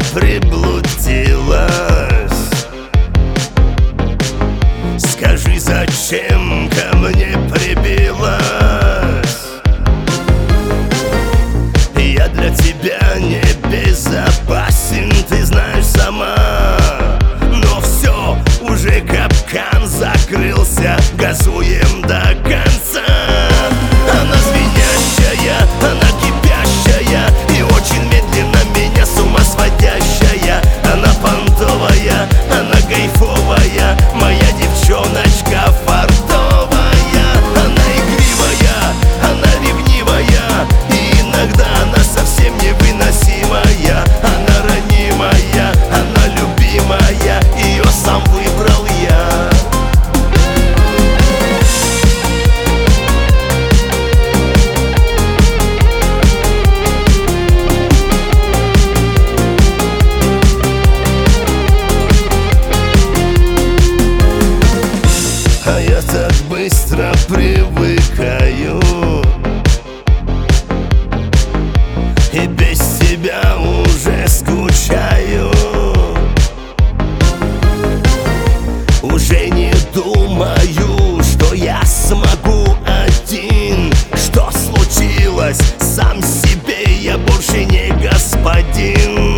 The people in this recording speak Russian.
приблудилась. Скажи, зачем ко мне прибилась? Я для тебя не безопасен, ты знаешь сама. Но все, уже капкан закрылся, газуем до конца. Она звенящая, она кипящая и очень медленно меня с ума сводящая. Она понтовая, она кайфовая, моя девчоночка фартовая. Она игривая, она ревнивая, и иногда она совсем невыносимая. Она ранимая, она любимая, ее сам выбрал я. А я так быстро привыкаю, и без тебя уже скучаю. Уже не думаю, что я смогу один. Что случилось? Сам себе я больше не господин.